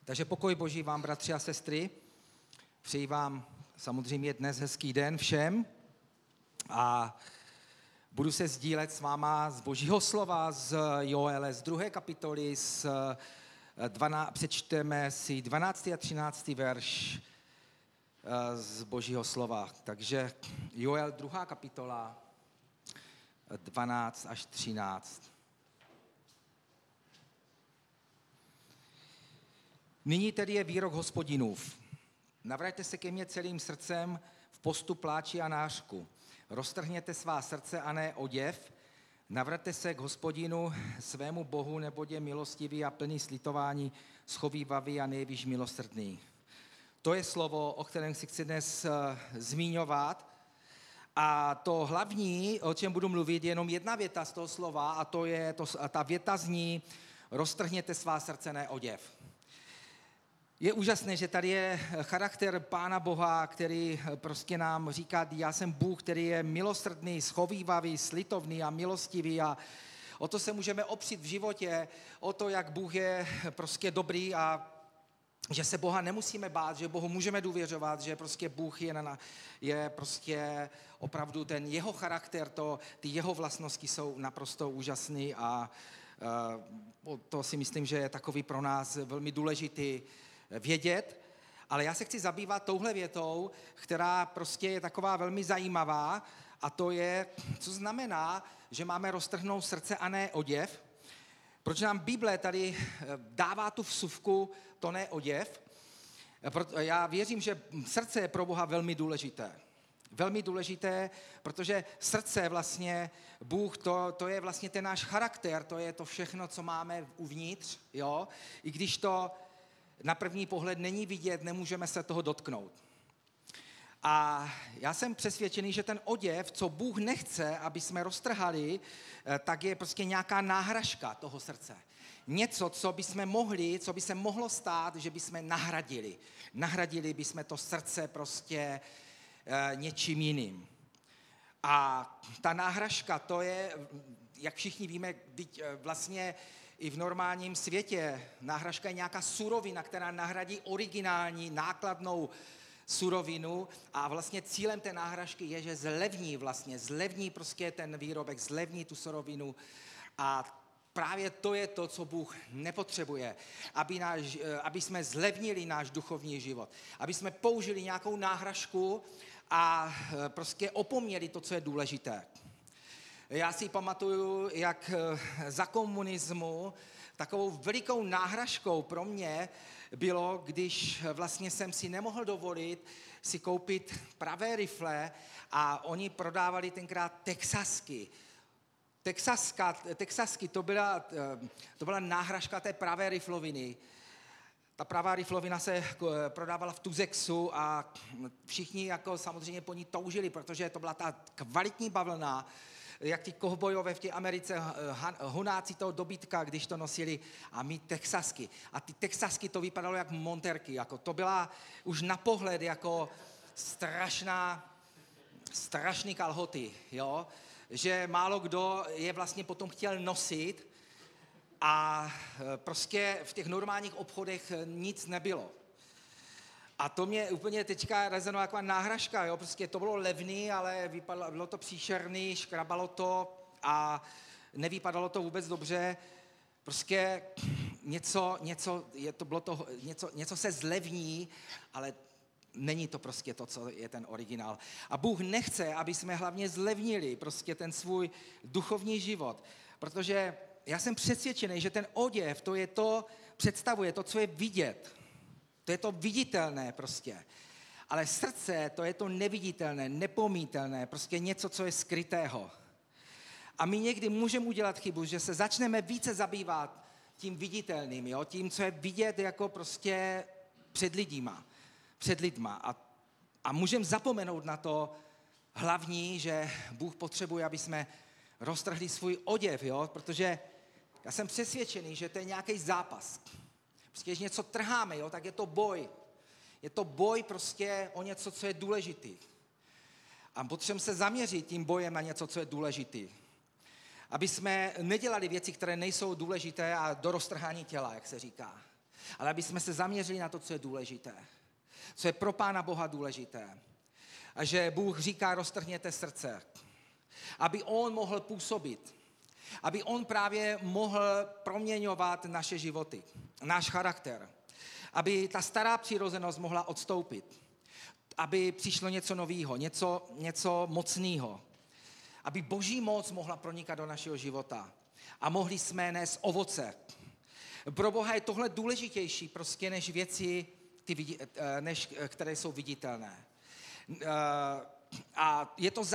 Takže pokoj Boží vám, bratři a sestry. Přeji vám samozřejmě dnes hezký den všem a budu se sdílet s váma z Božího slova, z Joele, z 2. kapitoly, přečteme si 12. a 13. verš z Božího slova. Takže Joel, 2. kapitola, 12 až 13. Nyní tedy je výrok Hospodinův. Navraťte se ke mně celým srdcem v postu pláči a nářku. Roztrhněte svá srdce a ne oděv. Navraťte se k Hospodinu, svému Bohu, neboť je milostivý a plný slitování, schovívavý a nejvíc milosrdný. To je slovo, o kterém si chci dnes zmiňovat. A to hlavní, o čem budu mluvit, je jenom jedna věta z toho slova a ta věta zní: roztrhněte svá srdce, ne oděv. Je úžasné, že tady je charakter Pána Boha, který prostě nám říká, já jsem Bůh, který je milosrdný, schovívavý, slitovný a milostivý a o to se můžeme opřít v životě, o to, jak Bůh je prostě dobrý a že se Boha nemusíme bát, že Bohu můžeme důvěřovat, že prostě Bůh je prostě opravdu ten jeho charakter, ty jeho vlastnosti jsou naprosto úžasný a to si myslím, že je takový pro nás velmi důležitý vědět, ale já se chci zabývat touhle větou, která prostě je taková velmi zajímavá a to je, co znamená, že máme roztrhnout srdce a ne oděv. Proč nám Bible tady dává tu vsuvku, to ne oděv? Já věřím, že srdce je pro Boha velmi důležité. Velmi důležité, protože srdce vlastně, Bůh, to je vlastně ten náš charakter, to je to všechno, co máme uvnitř, jo? I když to na první pohled není vidět, nemůžeme se toho dotknout. A já jsem přesvědčený, že ten oděv, co Bůh nechce, aby jsme roztrhali, tak je prostě nějaká náhražka toho srdce. Něco, co by se mohlo stát, že by jsme nahradili. Nahradili by jsme to srdce prostě něčím jiným. A ta náhražka, to je, jak všichni víme, vlastně i v normálním světě náhražka je nějaká surovina, která nahradí originální nákladnou surovinu a vlastně cílem té náhražky je, že zlevní prostě ten výrobek, zlevní tu surovinu a právě to je to, co Bůh nepotřebuje, aby jsme zlevnili náš duchovní život, aby jsme použili nějakou náhražku a prostě opomněli to, co je důležité. Já si pamatuju, jak za komunismu takovou velikou náhražkou pro mě bylo, když vlastně jsem si nemohl dovolit si koupit pravé rifle a oni prodávali tenkrát texasky. Texasky to byla náhražka té pravé rifloviny. Ta pravá riflovina se prodávala v Tuzexu a všichni jako samozřejmě po ní toužili, protože to byla ta kvalitní bavlna, jak ty kovbojové v té Americe, hunáci toho dobytka, když to nosili, a mít texasky. A ty texasky to vypadalo jak monterky, jako to byla už na pohled jako strašný kalhoty, jo? Že málo kdo je vlastně potom chtěl nosit a prostě v těch normálních obchodech nic nebylo. A to mě úplně teďka rezonovalo jako náhražka, jo? Prostě to bylo levný, ale bylo to příšerný, škrabalo to a nevypadalo to vůbec dobře. Prostě něco se zlevní, ale není to prostě to, co je ten originál. A Bůh nechce, aby jsme hlavně zlevnili prostě ten svůj duchovní život, protože já jsem přesvědčený, že ten oděv, představuje to, co je vidět. To je to viditelné prostě. Ale srdce, to je to neviditelné, nepomítelné, prostě něco, co je skrytého. A my někdy můžeme udělat chybu, že se začneme více zabývat tím viditelným, jo? Tím, co je vidět jako prostě před lidma. A můžeme zapomenout na to hlavní, že Bůh potřebuje, aby jsme roztrhli svůj oděv, jo? Protože já jsem přesvědčený, že to je nějaký zápas. Prostě, když něco trháme, jo, tak je to boj. Je to boj prostě o něco, co je důležitý. A potřebujeme se zaměřit tím bojem na něco, co je důležitý. Aby jsme nedělali věci, které nejsou důležité a do roztrhání těla, jak se říká. ale aby jsme se zaměřili na to, co je důležité. Co je pro Pána Boha důležité. A že Bůh říká, roztrhněte srdce. Aby on mohl působit. Aby on právě mohl proměňovat naše životy, náš charakter. Aby ta stará přirozenost mohla odstoupit. Aby přišlo něco nového, něco mocného. Aby Boží moc mohla pronikat do našeho života. A mohli jsme nést ovoce. Pro Boha je tohle důležitější prostě než věci, které jsou viditelné. A je to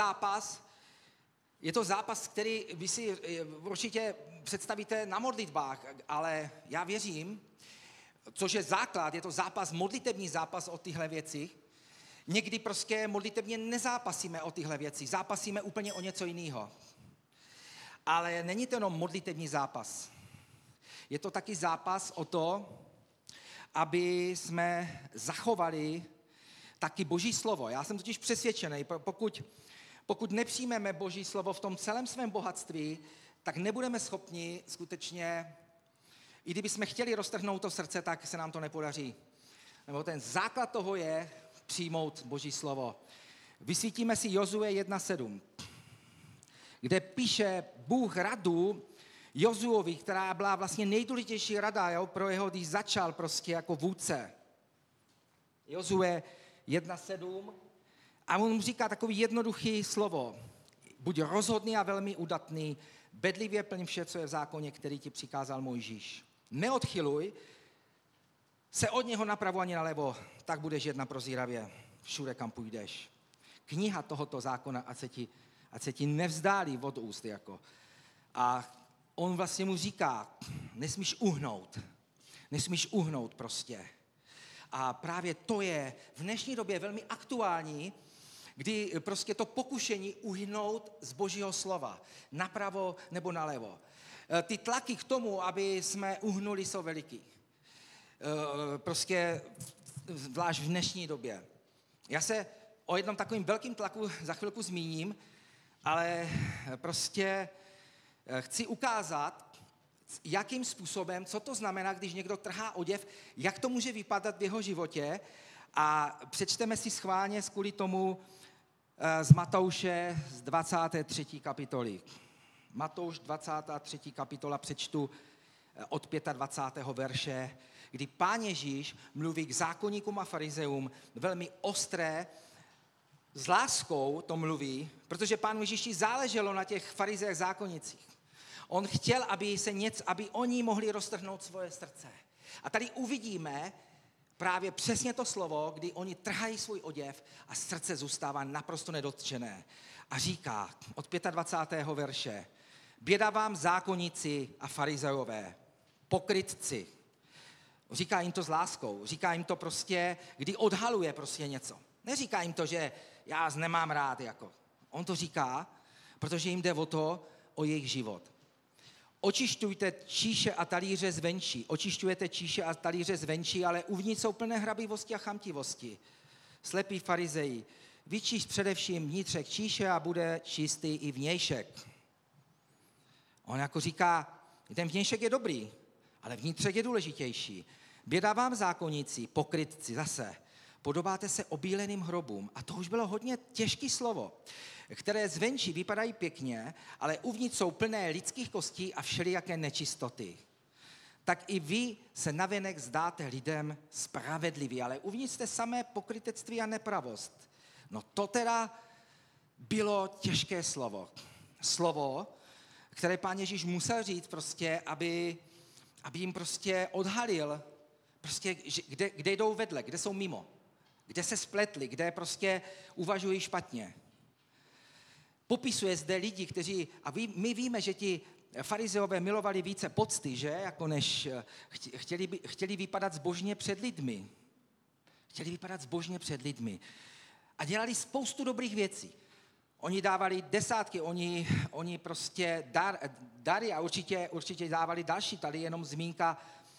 zápas, který vy si určitě představíte na modlitbách, ale já věřím, což je základ, je to modlitební zápas o tyhle věci. Někdy prostě modlitebně nezápasíme o tyhle věci, zápasíme úplně o něco jiného. Ale není to jenom modlitební zápas. Je to taky zápas o to, aby jsme zachovali taky Boží slovo. Já jsem totiž přesvědčený, pokud nepřijmeme Boží slovo v tom celém svém bohatství, tak nebudeme schopni skutečně, i kdybychom chtěli roztrhnout to srdce, tak se nám to nepodaří. Nebo ten základ toho je přijmout Boží slovo. Vysvítíme si Jozue 1.7, kde píše Bůh radu Jozuovi, která byla vlastně nejdůležitější rada pro jeho, když začal prostě jako vůdce. Jozue 1.7 a on mu říká takový jednoduchý slovo. Buď rozhodný a velmi udatný, bedlivě plň vše, co je v zákoně, který ti přikázal Mojžíš. Neodchyluj se od něho napravo ani nalevo, tak budeš jedna prozíravě všude, kam půjdeš. Kniha tohoto zákona, ať se ti nevzdálí od úst. Jako. A on vlastně mu říká, nesmíš uhnout prostě. A právě to je v dnešní době velmi aktuální, kdy prostě to pokušení uhnout z Božího slova, napravo nebo nalevo. Ty tlaky k tomu, aby jsme uhnuli, jsou veliký. Prostě zvlášť v dnešní době. Já se o jednom takovým velkým tlaku za chvilku zmíním, ale prostě chci ukázat, jakým způsobem, co to znamená, když někdo trhá oděv, jak to může vypadat v jeho životě a přečteme si schválně kvůli tomu z Matouše z 23. kapitoly. Matouš 23. kapitola přečtu od 25. verše, kdy Pán Ježíš mluví k zákonníkům a farizeům velmi ostré, s láskou to mluví, protože Pánu Ježíši záleželo na těch farizejích zákonnicích. On chtěl, aby oni mohli roztrhnout svoje srdce. A tady uvidíme právě přesně to slovo, kdy oni trhají svůj oděv a srdce zůstává naprosto nedotčené. A říká od 25. verše, běda vám zákonníci a farizejové, pokrytci. Říká jim to s láskou, říká jim to prostě, kdy odhaluje prostě něco. Neříká jim to, že já vás nemám rád, jako. On to říká, protože jim jde o jejich život. Očišťujete číše a talíře zvenčí. Očišťujete číše a talíře zvenčí, ale uvnitř jsou plné hrabivosti a chamtivosti. Slepí farizeji, vyčíš především vnitřek číše a bude čistý i vnějšek. On jako říká, ten vnějšek je dobrý, ale vnitřek je důležitější. Běda vám zákonníci, pokrytci zase. Podobáte se obíleným hrobům. A to už bylo hodně těžké slovo, které zvenčí vypadají pěkně, ale uvnitř jsou plné lidských kostí a všelijaké nečistoty. Tak i vy se navenek zdáte lidem spravedliví, ale uvnitř jste samé pokrytectví a nepravost. No to teda bylo těžké slovo. Slovo, které Pán Ježíš musel říct prostě, aby jim prostě odhalil, prostě, kde jdou vedle, kde jsou mimo, kde se spletli, kde prostě uvažují špatně. Popisuje zde lidi, kteří, a my víme, že ti farizeové milovali více pocty, že, jako než chtěli vypadat zbožně před lidmi. Chtěli vypadat zbožně před lidmi. A dělali spoustu dobrých věcí. Oni dávali desátky, oni prostě dary a určitě dávali další. Tady jenom zmínka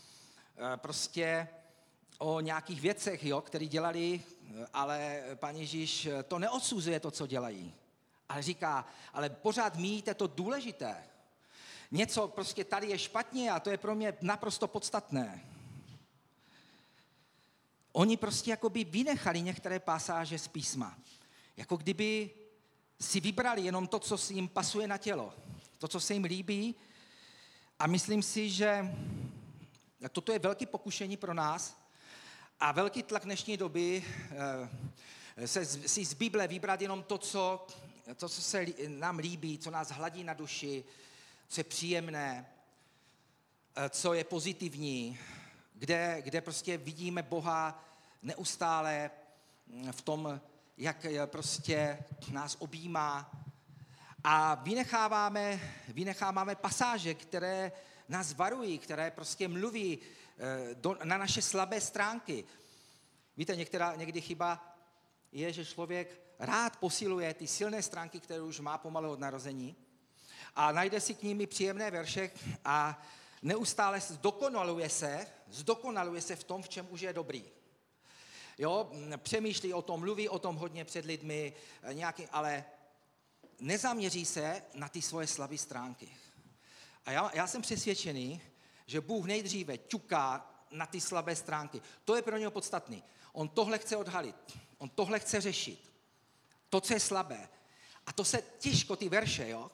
prostě o nějakých věcech, které dělali, ale Pán Ježíš to neodsuzuje to, co dělají. Ale říká, ale pořád míjíte to důležité. Něco prostě tady je špatně a to je pro mě naprosto podstatné. oni prostě jakoby vynechali některé pasáže z písma. Jako kdyby si vybrali jenom to, co si jim pasuje na tělo. To, co se jim líbí. A myslím si, že toto je velké pokušení pro nás a velký tlak dnešní doby si z Bible vybrat jenom to, co se nám líbí, co nás hladí na duši, co je příjemné, co je pozitivní, kde prostě vidíme Boha neustále v tom, jak prostě nás objímá. A vynecháváme pasáže, které nás varují, které prostě mluví na naše slabé stránky. Víte, někdy chyba je, že člověk rád posiluje ty silné stránky, které už má pomalu od narození a najde si k nimi příjemné verše a neustále zdokonaluje se v tom, v čem už je dobrý. Jo, přemýšlí o tom, mluví o tom hodně před lidmi, ale nezaměří se na ty svoje slabé stránky. A já jsem přesvědčený, že Bůh nejdříve ťuká na ty slabé stránky. To je pro něho podstatný. On tohle chce odhalit. On tohle chce řešit. To, co je slabé. A to se těžko, ty verše, jo?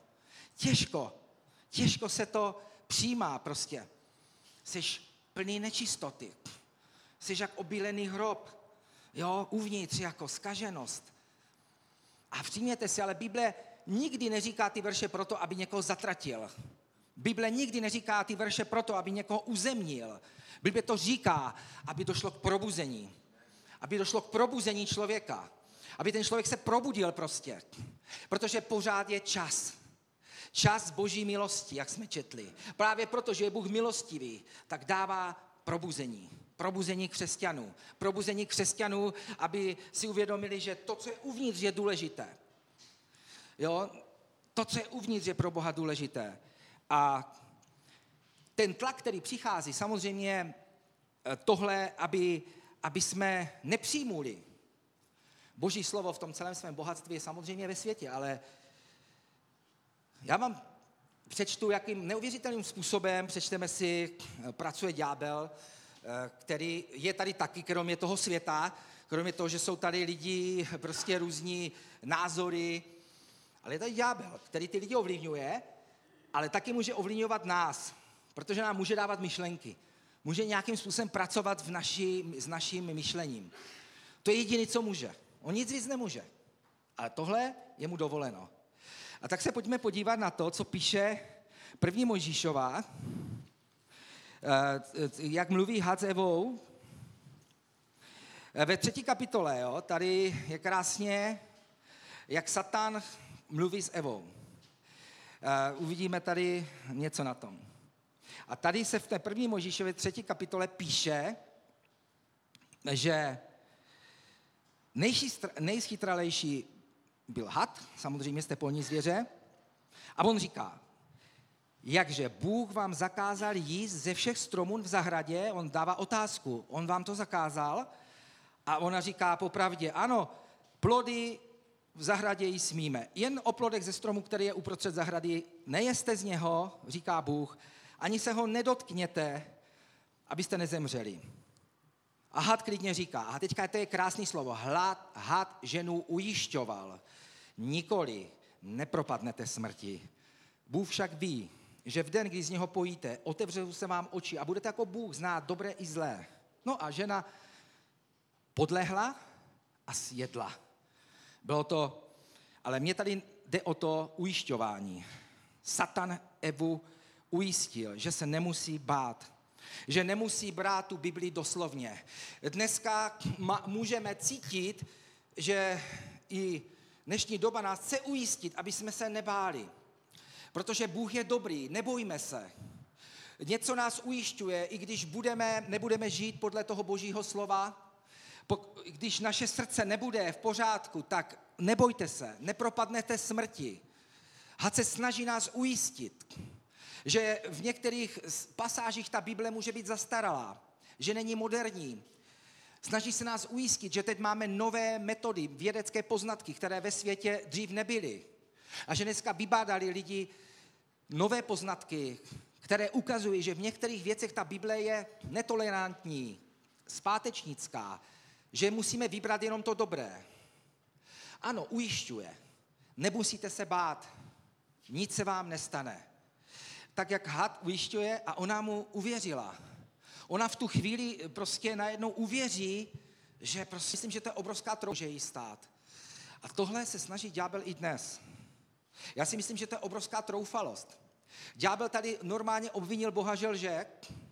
Těžko se to přijímá prostě. Jsi plný nečistoty. Jsi jak obílený hrob. Jo, uvnitř jako zkaženost. A všimněte si, ale Bible nikdy neříká ty verše proto, aby někoho zatratil. Bible nikdy neříká ty verše proto, aby někoho uzemnil. Bible to říká, aby došlo k probuzení. Aby došlo k probuzení člověka. Aby ten člověk se probudil prostě. Protože pořád je čas. Čas Boží milosti, jak jsme četli. Právě proto, že je Bůh milostivý, tak dává probuzení. Probuzení křesťanů. Probuzení křesťanů, aby si uvědomili, že to, co je uvnitř, je důležité. Jo? To, co je uvnitř, je pro Boha důležité. A ten tlak, který přichází, samozřejmě tohle, aby jsme nepřijmuli. Boží slovo v tom celém svém bohatství je samozřejmě ve světě, ale já vám přečtu, jakým neuvěřitelným způsobem, přečteme si, pracuje ďábel, který je tady taky, kromě toho světa, kromě toho, že jsou tady lidi, prostě různí názory, ale je tady ďábel, který ty lidi ovlivňuje, ale taky může ovlivňovat nás, protože nám může dávat myšlenky. Může nějakým způsobem pracovat s naším myšlením. To je jediné, co může. On nic víc nemůže. Ale tohle je mu dovoleno. A tak se pojďme podívat na to, co píše 1. Mojžíšova, jak mluví had s Evou. Ve 3. kapitole, jo, tady je krásně, jak Satan mluví s Evou. Uvidíme tady něco na tom. A tady se v té 1. Mojžíšově 3. kapitole píše, že nejchytralejší byl had, samozřejmě jste polní zvěře, a on říká, jakže Bůh vám zakázal jíst ze všech stromů v zahradě, on dává otázku, on vám to zakázal, a ona říká popravdě, ano, plody v zahradě jí smíme. Jen o plodech ze stromu, který je uprostřed zahrady, nejeste z něho, říká Bůh, ani se ho nedotkněte, abyste nezemřeli. A had klidně říká, a teďka to je krásný slovo, had ženu ujišťoval, nikoli nepropadnete smrti. Bůh však ví, že v den, kdy z něho pojíte, otevřou se vám oči a budete jako Bůh znát dobré i zlé. No a žena podlehla a sjedla. Bylo to, ale mně tady jde o to ujišťování. Satan Evu ujistil, že se nemusí bát, že nemusí brát tu Bibli doslovně. Dneska můžeme cítit, že i dnešní doba nás chce ujistit, aby jsme se nebáli. Protože Bůh je dobrý, nebojme se. Něco nás ujišťuje, i když nebudeme žít podle toho Božího slova, když naše srdce nebude v pořádku, tak nebojte se, nepropadnete smrti. Had se snaží nás ujistit, že v některých pasážích ta Bible může být zastaralá, že není moderní. Snaží se nás ujistit, že teď máme nové metody, vědecké poznatky, které ve světě dřív nebyly. A že dneska vybádali lidi nové poznatky, které ukazují, že v některých věcech ta Bible je netolerantní, zpátečnická, že musíme vybrat jenom to dobré. Ano, ujišťuje, nemusíte se bát, nic se vám nestane. Tak jak had ujišťuje a ona mu uvěřila. Ona v tu chvíli prostě najednou uvěří, že prostě myslím, že to je obrovská troufa, že jí stát. A tohle se snaží ďábel i dnes. Já si myslím, že to je obrovská troufalost. Ďábel tady normálně obvinil Boha, že lže,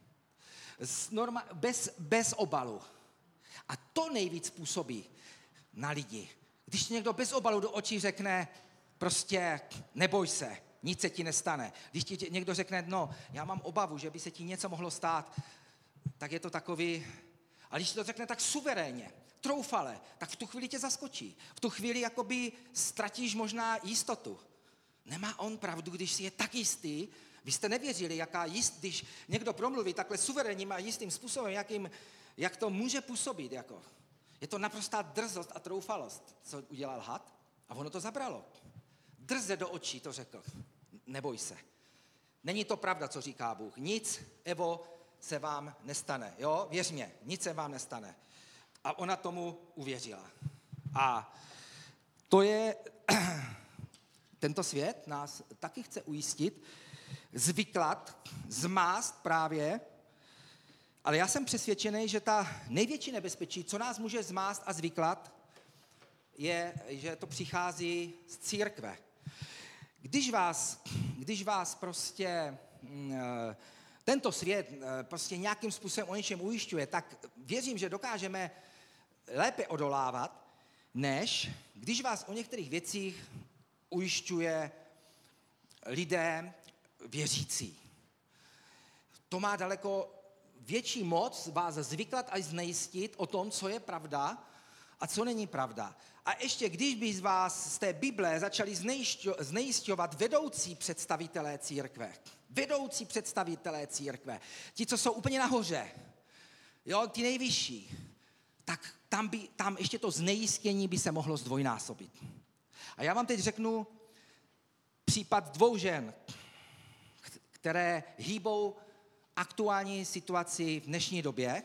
bez obalu. A to nejvíc působí na lidi. Když někdo bez obalu do očí řekne, prostě neboj se, nic se ti nestane. Když ti někdo řekne, no, já mám obavu, že by se ti něco mohlo stát, tak je to takový, a když to řekne tak suverénně, troufale, tak v tu chvíli tě zaskočí. V tu chvíli jakoby ztratíš možná jistotu. Nemá on pravdu, když si je tak jistý, vy jste nevěřili, když někdo promluví takhle suverénním a jistým způsobem, jak to může působit. Jako. Je to naprostá drzost a troufalost, co udělal had, a ono to zabralo. Drze do očí to řekl. Neboj se. Není to pravda, co říká Bůh. Nic, Evo, se vám nestane. Jo, věř mě, nic se vám nestane. A ona tomu uvěřila. A to je, tento svět nás taky chce ujistit, zvyklat, zmást právě, ale já jsem přesvědčený, že ta největší nebezpečí, co nás může zmást a zvyklat, je, že to přichází z církve. Když vás prostě tento svět prostě nějakým způsobem o něčem ujišťuje, tak věřím, že dokážeme lépe odolávat, než když vás o některých věcích ujišťuje lidé věřící. To má daleko větší moc vás zvyklat a znejistit o tom, co je pravda a co není pravda. A ještě když by z vás z té Bible začali znejisťovat vedoucí představitelé církve, ti, co jsou úplně nahoře, jo, ti nejvyšší, tak tam ještě to znejistění by se mohlo zdvojnásobit. A já vám teď řeknu případ 2 žen, které hýbou aktuální situaci v dnešní době.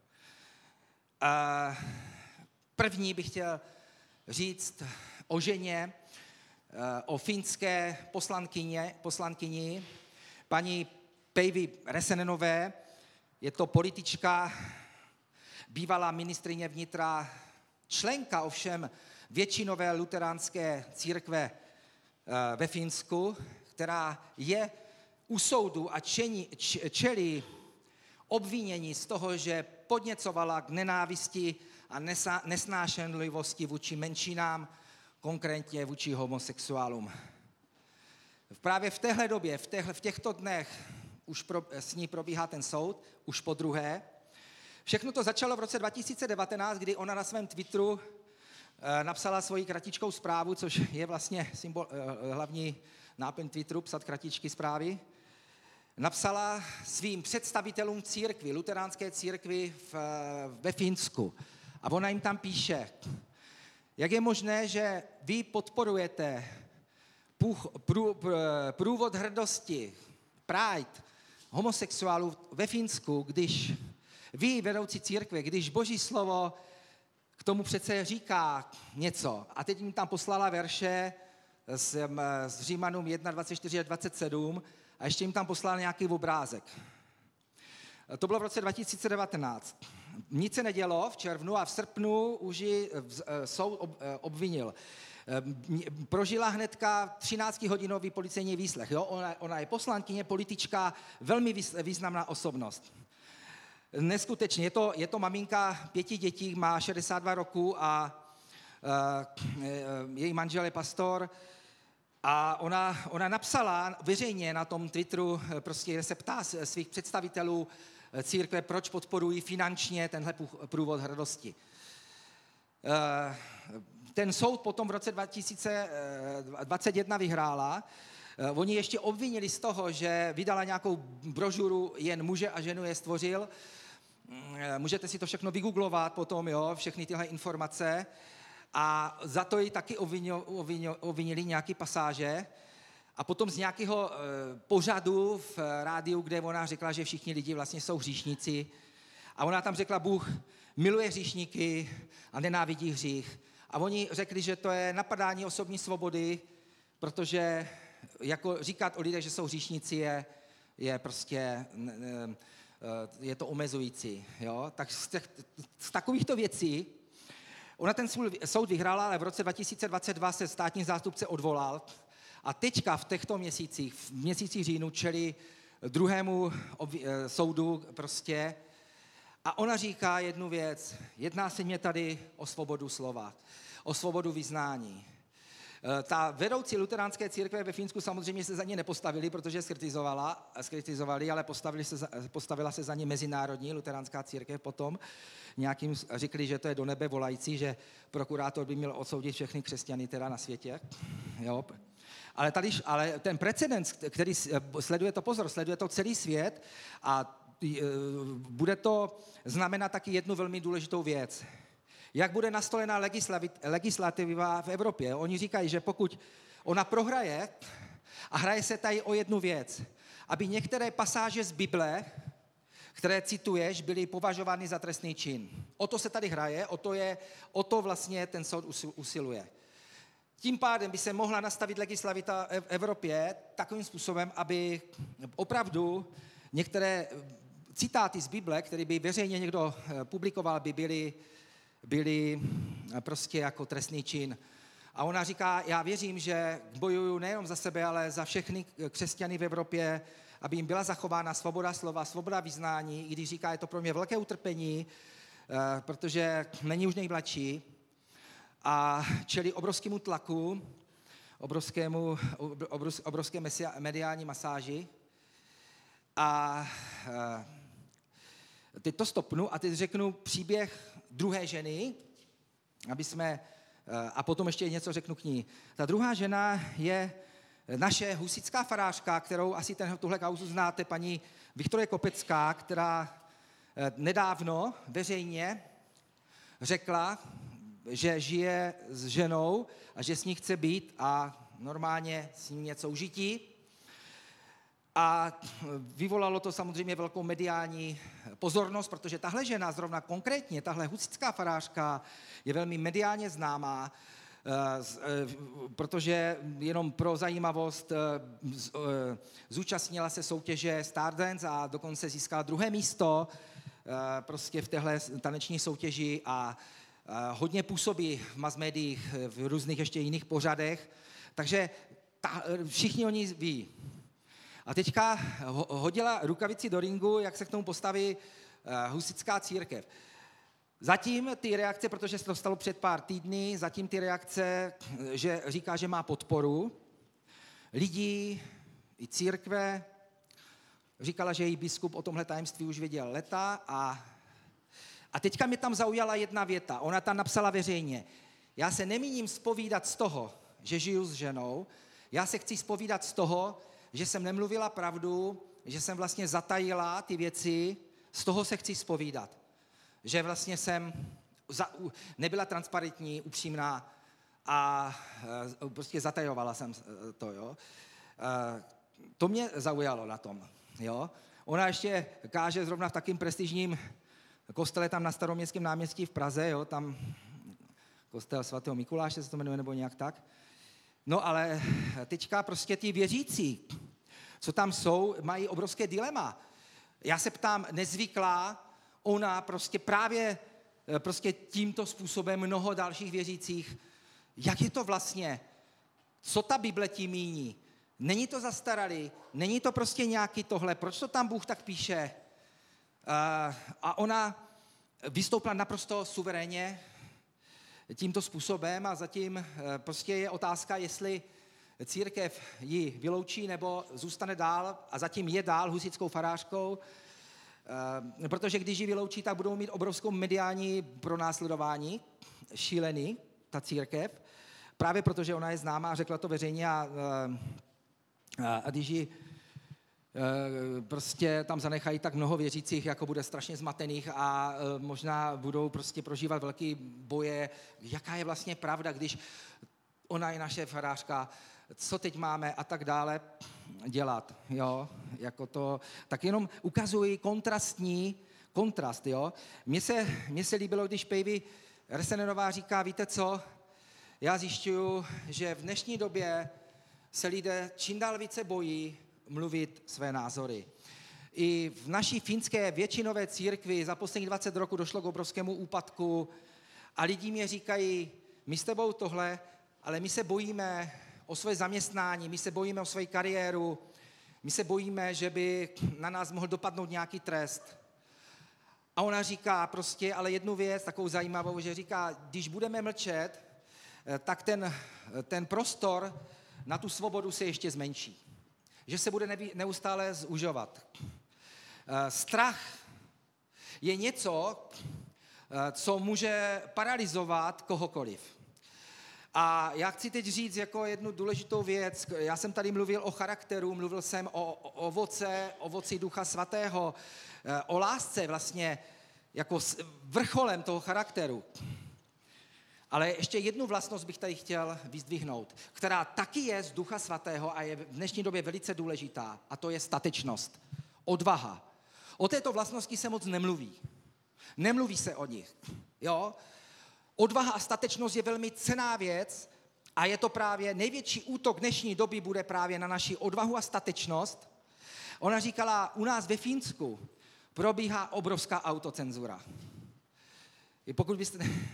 První bych chtěl říct o ženě, o finské poslankyni, paní Päivi Räsänenové. Je to politička, bývalá ministryně vnitra, členka ovšem většinové luteránské církve ve Finsku, která je u soudu a čelí obvinění z toho, že podněcovala k nenávisti a nesnášenlivosti vůči menšinám, konkrétně vůči homosexuálům. Právě v téhle době, v těchto dnech už s ní probíhá ten soud, už po druhé. Všechno to začalo v roce 2019, kdy ona na svém Twitteru napsala svoji kratičkou zprávu, což je vlastně hlavní náplň Twitteru, psat kratičky zprávy. Napsala svým představitelům církvi, luteránské církvi ve Finsku. A ona jim tam píše, jak je možné, že vy podporujete průvod hrdosti, pride homosexuálů ve Finsku, když vy, vedoucí církve, když Boží slovo k tomu přece říká něco. A teď jim tam poslala verše z Římanům 1, 24 a 27 a ještě jim tam poslala nějaký obrázek. To bylo v roce 2019. Nic se nedělo v červnu a v srpnu už ji soud obvinil. Prožila hnedka 13hodinový policejní výslech. Jo? Ona je poslankyně, politička, velmi významná osobnost. Neskutečně, je to maminka 5 dětí, má 62 roku a její manžel je pastor. A ona napsala veřejně na tom Twitteru, prostě, kde se ptá svých představitelů církve, proč podporují finančně tenhle průvod hrdosti. Ten soud potom v roce 2021 vyhrála. Oni ještě obvinili z toho, že vydala nějakou brožuru Jen muže a ženu je stvořil. Můžete si to všechno vygooglovat potom, jo, všechny tyhle informace. A za to ji taky obvinili nějaké pasáže. A potom z nějakého pořadu v rádiu, kde ona řekla, že všichni lidi vlastně jsou hříšníci. A ona tam řekla, Bůh miluje hříšníky a nenávidí hřích. A oni řekli, že to je napadání osobní svobody, protože jako říkat o lidech, že jsou hříšníci, je prostě, je to omezující. Jo? Tak z takovýchto věcí, ona ten soud vyhrála, ale v roce 2022 se státní zástupce odvolal a teďka v těchto měsících, v měsíci říjnu, čelí druhému soudu prostě. A ona říká jednu věc, jedná se mě tady o svobodu slova, o svobodu vyznání. Ta vedoucí luteránské církve ve Finsku samozřejmě se za ně nepostavili, protože skritizovali, ale postavila se za ně mezinárodní luteránská církev potom. Nějakým řekli, že to je do nebe volající, že prokurátor by měl odsoudit všechny křesťany teda na světě. Jo. Ale ten precedens, který sleduje to celý svět a bude to znamenat taky jednu velmi důležitou věc. Jak bude nastolena legislativa v Evropě? Oni říkají, že pokud ona prohraje, a hraje se tady o jednu věc, aby některé pasáže z Bible, které cituješ, byly považovány za trestný čin. O to se tady hraje, o to vlastně ten soud usiluje. Tím pádem by se mohla nastavit legislativa v Evropě takovým způsobem, aby opravdu některé citáty z Bible, které by veřejně někdo publikoval, by byly prostě jako trestný čin. A ona říká, já věřím, že bojuju nejenom za sebe, ale za všechny křesťany v Evropě, aby jim byla zachována svoboda slova, svoboda vyznání, i když říká, je to pro mě velké utrpení, protože není už nejmladší a čelí obrovskému tlaku, obrovské mediální masáži. A teď to stopnu a teď řeknu příběh druhé ženy, a potom ještě něco řeknu k ní. Ta druhá žena je naše husitská farářka, kterou asi tuhle kauzu znáte, paní Viktorie Kopecká, která nedávno veřejně řekla, že žije s ženou a že s ní chce být a normálně s ní něco užití. A vyvolalo to samozřejmě velkou mediální pozornost, protože tahle žena, zrovna konkrétně, tahle husitská farářka, je velmi mediálně známá, protože jenom pro zajímavost zúčastnila se soutěže Stardance a dokonce získala 2. místo prostě v téhle taneční soutěži a hodně působí v masmédiích, v různých ještě jiných pořadech, takže všichni o ní ví. A teďka hodila rukavici do ringu, jak se k tomu postaví husitská církev. Zatím ty reakce, protože se to stalo před pár týdny, zatím ty reakce, že říká, že má podporu lidí i církve. Říkala, že její biskup o tomhle tajemství už věděl leta a teďka mě tam zaujala jedna věta. Ona tam napsala veřejně. Já se nemíním zpovídat z toho, že žiju s ženou, já se chci zpovídat z toho, že jsem nemluvila pravdu, že jsem vlastně zatajila ty věci, z toho se chci zpovídat. Že vlastně jsem nebyla transparentní, upřímná a prostě zatajovala jsem to. Jo. To mě zaujalo na tom. Jo. Ona ještě káže zrovna v takým prestižním kostele tam na Staroměstském náměstí v Praze, jo, tam kostel svatého Mikuláše se to jmenuje, nebo nějak tak. No ale teďka prostě ty věřící, co tam jsou, mají obrovské dilema. Já se ptám, nezvyklá, ona prostě právě tímto způsobem mnoho dalších věřících, jak je to vlastně, co ta Bible tím míní? Není to zastaralý, není to prostě nějaký tohle, proč to tam Bůh tak píše? A ona vystoupila naprosto suverénně tímto způsobem a zatím prostě je otázka, jestli církev ji vyloučí nebo zůstane dál a zatím je dál husitskou farářkou, protože když ji vyloučí, tak budou mít obrovskou mediální pronásledování, šílený, ta církev, právě protože ona je známá, řekla to veřejně a když ji prostě tam zanechají tak mnoho věřících, jako bude strašně zmatených a možná budou prostě prožívat velký boje, jaká je vlastně pravda, když ona je naše farářka, co teď máme a tak dále dělat, jo, jako to, tak jenom ukazují kontrast, jo. Mně se líbilo, když Päivi Räsänenova říká, víte co, já zjišťuju, že v dnešní době se lidé čím dál více bojí mluvit své názory. I v naší finské většinové církvi za posledních 20 roků došlo k obrovskému úpadku a lidi mě říkají, my s tebou tohle, ale my se bojíme o své zaměstnání, my se bojíme o svou kariéru, my se bojíme, že by na nás mohl dopadnout nějaký trest. A ona říká prostě, ale jednu věc, takovou zajímavou, že říká, když budeme mlčet, tak ten prostor na tu svobodu se ještě zmenší. Že se bude neustále zužovat. Strach je něco, co může paralyzovat kohokoliv. A já chci teď říct jako jednu důležitou věc. Já jsem tady mluvil o charakteru, mluvil jsem o ovoci Ducha Svatého, o lásce vlastně jako vrcholem toho charakteru. Ale ještě jednu vlastnost bych tady chtěl vyzdvihnout, která taky je z Ducha Svatého a je v dnešní době velice důležitá, a to je statečnost, odvaha. O této vlastnosti se moc nemluví. Nemluví se o nich. Jo? Odvaha a statečnost je velmi cenná věc a je to právě největší útok dnešní doby bude právě na naši odvahu a statečnost. Ona říkala, u nás ve Finsku probíhá obrovská autocenzura. I pokud byste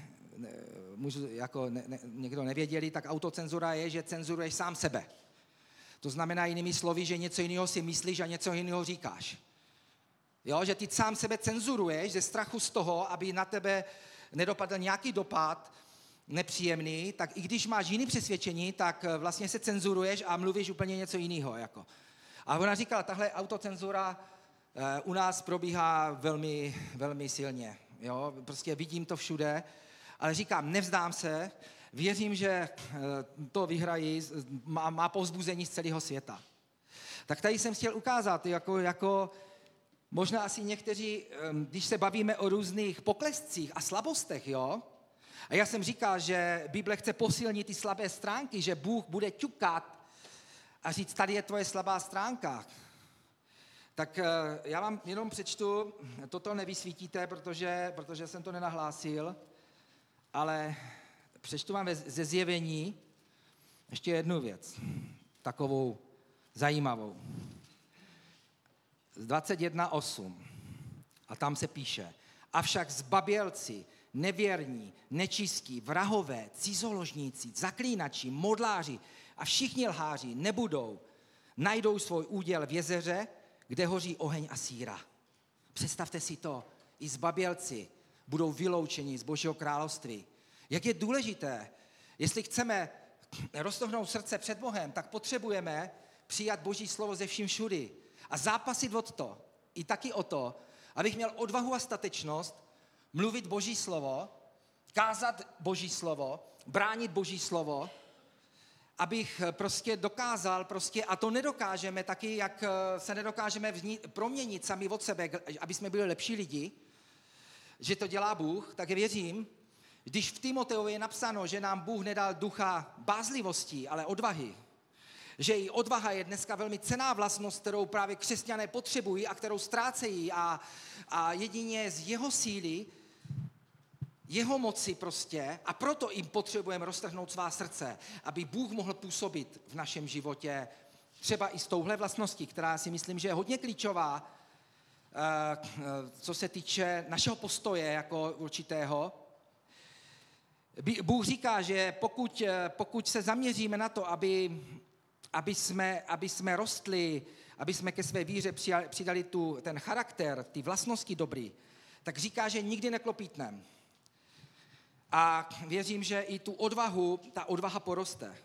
někdo nevěděli, tak autocenzura je, že cenzuruješ sám sebe. To znamená jinými slovy, že něco jiného si myslíš a něco jiného říkáš. Jo, že ty sám sebe cenzuruješ ze strachu z toho, aby na tebe nedopadl nějaký dopad nepříjemný, tak i když máš jiný přesvědčení, tak vlastně se cenzuruješ a mluvíš úplně něco jiného. Jako. A ona říkala, tahle autocenzura u nás probíhá velmi, velmi silně. Jo? Prostě vidím to všude, ale říkám, nevzdám se, věřím, že to vyhrají, má povzbuzení z celého světa. Tak tady jsem chtěl ukázat, jako možná asi někteří, když se bavíme o různých poklescích a slabostech, jo? A já jsem říkal, že Bible chce posilnit ty slabé stránky, že Bůh bude ťukat a říct, tady je tvoje slabá stránka. Tak já vám jenom přečtu, toto nevysvítíte, protože jsem to nenahlásil, ale přečtu vám ze Zjevení ještě jednu věc, takovou zajímavou. Z 21.8. A tam se píše, avšak zbabělci, nevěrní, nečistí, vrahové, cizoložníci, zaklínači, modláři a všichni lháři najdou svůj úděl v jezeře, kde hoří oheň a síra. Představte si to, i zbabělci budou vyloučeni z Božího království. Jak je důležité, jestli chceme roztohnout srdce před Bohem, tak potřebujeme přijat Boží slovo ze vším všudy a zápasit i taky o to, abych měl odvahu a statečnost mluvit Boží slovo, kázat Boží slovo, bránit Boží slovo, abych prostě dokázal, a to nedokážeme taky, jak se nedokážeme proměnit sami od sebe, aby jsme byli lepší lidi, že to dělá Bůh, tak věřím, když v Timoteovi je napsáno, že nám Bůh nedal ducha bázlivosti, ale odvahy, že i odvaha je dneska velmi cenná vlastnost, kterou právě křesťané potřebují a kterou ztrácejí a jedině z jeho síly, jeho moci prostě, a proto jim potřebujeme roztrhnout svá srdce, aby Bůh mohl působit v našem životě třeba i s touhle vlastností, která si myslím, že je hodně klíčová, co se týče našeho postoje jako určitého. Bůh říká, že pokud se zaměříme na to, aby jsme rostli, aby jsme ke své víře přidali ten charakter, ty vlastnosti dobrý, tak říká, že nikdy neklopítneme. A věřím, že i ta odvaha poroste.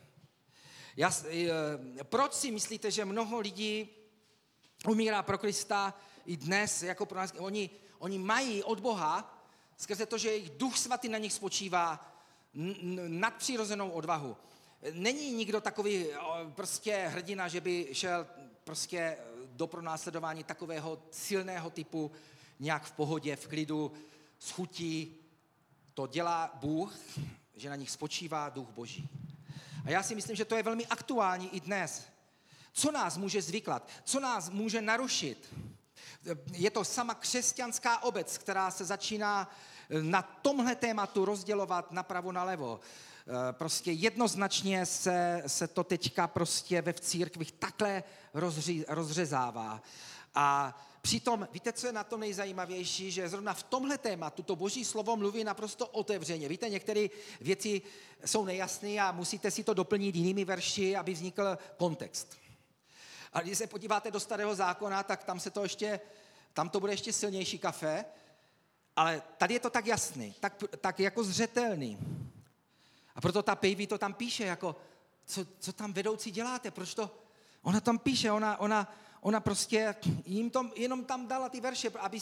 Proč si myslíte, že mnoho lidí umírá pro Krista i dnes, jako pro nás? Oni mají od Boha, skrze to, že jejich Duch Svatý na nich spočívá, nadpřirozenou odvahu. Není nikdo takový prostě hrdina, že by šel prostě do pronásledování takového silného typu nějak v pohodě, v klidu, s chutí. To dělá Bůh, že na nich spočívá Duch Boží. A já si myslím, že to je velmi aktuální i dnes. Co nás může zvyklat? Co nás může narušit? Je to sama křesťanská obec, která se začíná na tomhle tématu rozdělovat napravo nalevo. Prostě jednoznačně se to teďka prostě v církvích takhle rozřezává. A přitom, víte, co je na tom nejzajímavější, že zrovna v tomhle tématu to Boží slovo mluví naprosto otevřeně. Víte, některé věci jsou nejasné a musíte si to doplnit jinými verši, aby vznikl kontext. A když se podíváte do Starého zákona, tak tam to bude ještě silnější kafe, ale tady je to tak jasný, tak jako zřetelný. A proto ta Pavey to tam píše, jako, co tam vedoucí děláte, proč to, ona tam píše, ona prostě jim to jenom tam dala ty verše, aby...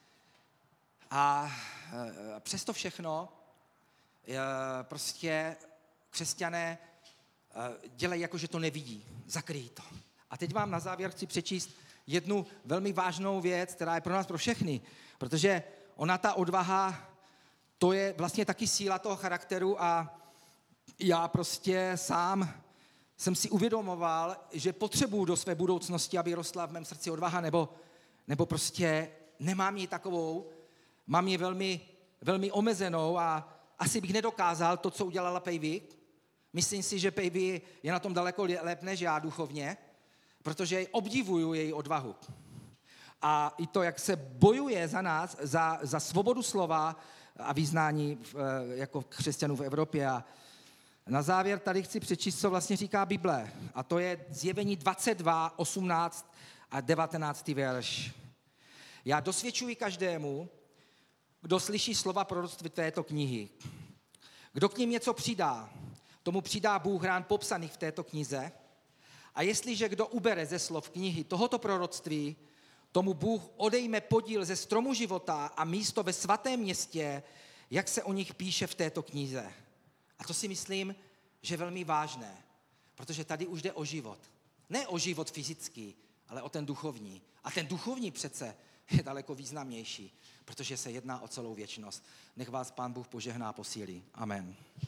A přesto všechno prostě křesťané dělají jako, že to nevidí, zakryjí to. A teď vám na závěr chci přečíst jednu velmi vážnou věc, která je pro nás pro všechny, protože ona, ta odvaha, to je vlastně taky síla toho charakteru a já prostě sám jsem si uvědomoval, že potřebuju do své budoucnosti, aby rostla v mém srdci odvaha, nebo prostě nemám ji takovou, mám ji velmi, velmi omezenou a asi bych nedokázal to, co udělala Pavey. Myslím si, že Pavey je na tom daleko lépe než já duchovně, protože obdivuju její odvahu. A i to, jak se bojuje za nás, za svobodu slova a vyznání jako křesťanů v Evropě. A na závěr tady chci přečíst, co vlastně říká Bible. A to je Zjevení 22, 18 a 19. verš. Já dosvědčuji každému, kdo slyší slova proroctví této knihy. Kdo k nim něco přidá, tomu přidá Bůh rán popsaných v této knize. A jestliže kdo ubere ze slov knihy tohoto proroctví, tomu Bůh odejme podíl ze stromu života a místo ve svatém městě, jak se o nich píše v této knize. A to si myslím, že je velmi vážné, protože tady už jde o život. Ne o život fyzický, ale o ten duchovní. A ten duchovní přece je daleko významnější, protože se jedná o celou věčnost. Nech vás Pán Bůh požehná a posílí. Amen.